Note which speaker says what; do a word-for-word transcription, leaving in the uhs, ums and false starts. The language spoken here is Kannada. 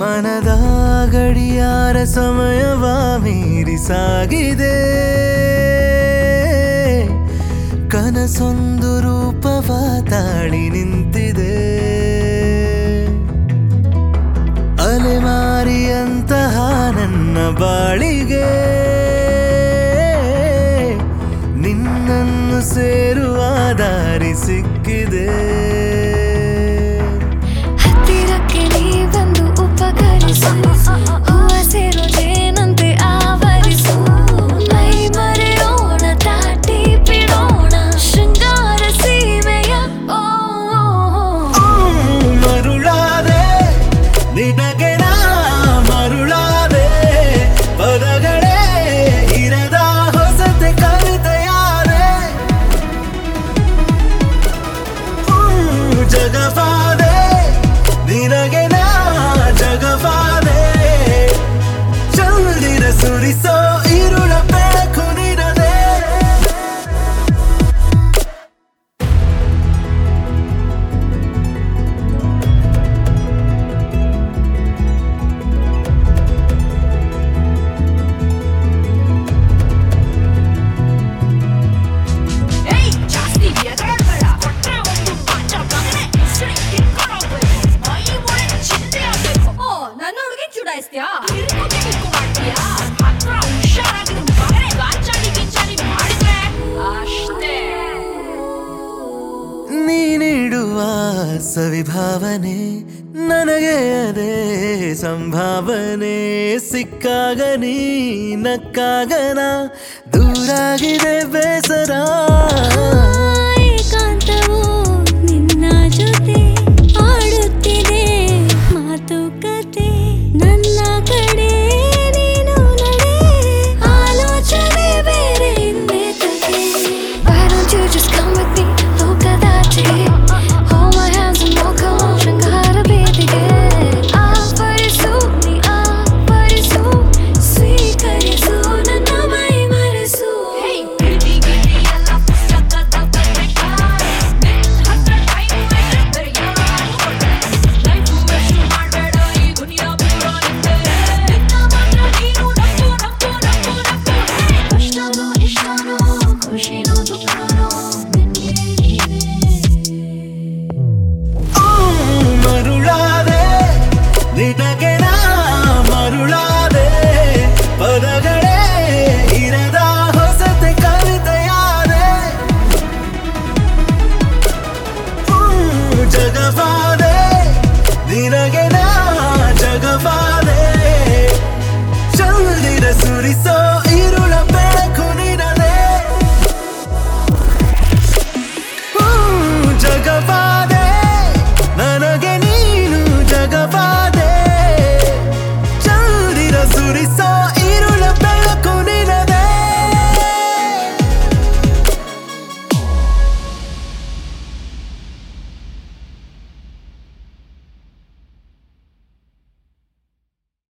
Speaker 1: ಮನದ ಗಡಿಯಾರ ಸಮಯವ ಮೀರಿ ಸಾಗಿದೆ ಕನಸೊಂದು ರೂಪವ ತಾಳಿ ನಿಂತಿದೆ ಅಲೆಮಾರಿಯಂತಹ ನನ್ನ ಬಾಳಿಗೆ ನಿನ್ನನ್ನು ಸೇರುವ ದಾರಿ ಸಿಕ್ಕಿದೆ
Speaker 2: ಹತ್ತಿರಕ್ಕೆ ನೀ ಬಂದು ಉಪಕರಿಸು ಹೂವ ಸೇರೋ ಜೇನಂತೆ ಆವರಿಸು ಮೈ ಮರೆಯೋಣ ತಾಟಿ ಬಿಡೋಣ ಶೃಂಗಾರ ಸೀಮೆಯ ಓ
Speaker 1: ಮರುಳಾದೆ ನಿನಗೆ ನಾ ಮರುಳಾದೆ ಪದಗಳೇ ಇರದ ಹೊಸತೆ ಕವಿತೆಯಾದೆ ಜಗವಾದೆ ನಿನಗೆ ನಾ ಜಗವಾದೆ ಚಂದಿರ ಸುರಿಸೋ ಇರುಳ ಬೆಳಕು ನಿನದೆ ನೀನಿಡುವ ಸವಿಭಾವನೆ ನನಗೆ ಅದೇ ಸಂಭಾವನೆ ಸಿಕ್ಕಾಗ ನೀ ನಕ್ಕಾಗನ ದೂರಾಗಿದೆ ಬೇಸರ